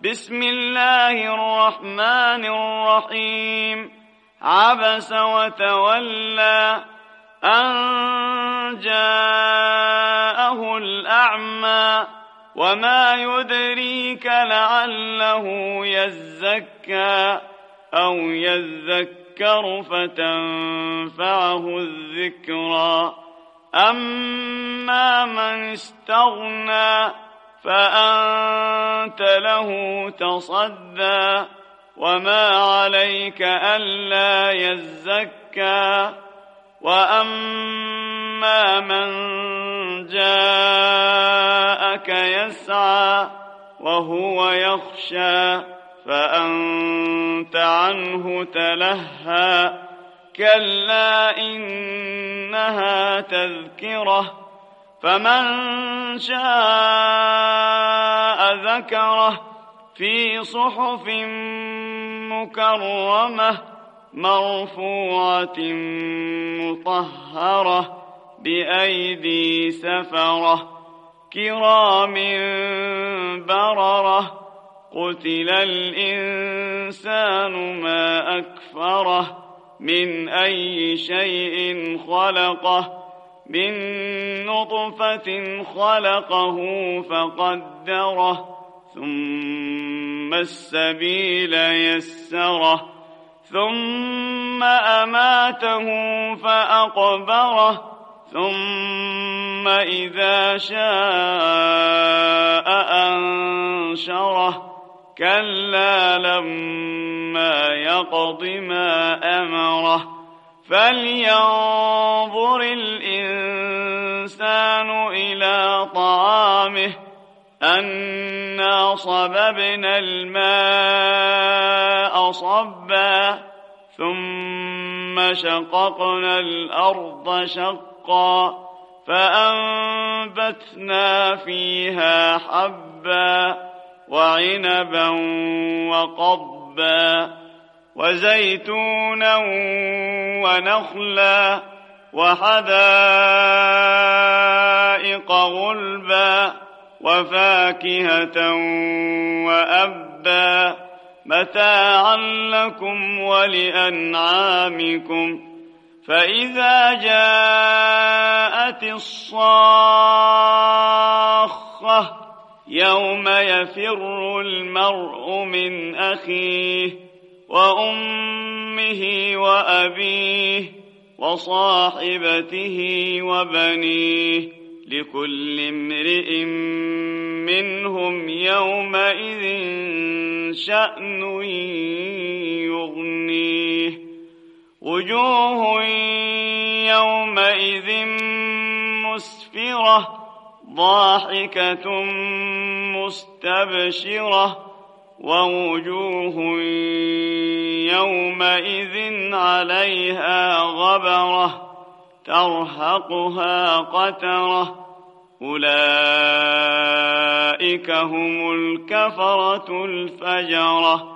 بسم الله الرحمن الرحيم عبس وتولى أن جاءه الأعمى وما يدريك لعله يزكى أو يذكر فتنفعه الذكرى أما من استغنى فأنت له تصدى وما عليك ألا يزكى وأما من جاءك يسعى وهو يخشى فأنت عنه تلهى كلا إنها تذكرة فمن شاء ذكره في صحف مكرمة مرفوعة مطهرة بأيدي سفرة كرام بررة قتل الإنسان ما أكفره من أي شيء خلقه من نطفة خلقه فقدره ثم السبيل يسره ثم أماته فأقبره ثم إذا شاء أنشره كلا لما يقض ما أمره فلينظر الإنسان إلى طعامه أنا صببنا الماء صبا ثم شققنا الأرض شقا فأنبتنا فيها حبا وعنبا وقضبا وزيتونا ونخلا وحدائق غلبا وفاكهة وأبا متاعا لكم ولأنعامكم فإذا جاءت الصاخة يوم يفر المرء من أخيه وأمه وأبيه وصاحبته وبنيه لكل امرئ منهم يومئذ شأن يغنيه وجوه يومئذ مسفرة ضاحكة مستبشرة ووجوه يومئذ عليها غبرة ترهقها قترة أولئك هم الكفرة الفجرة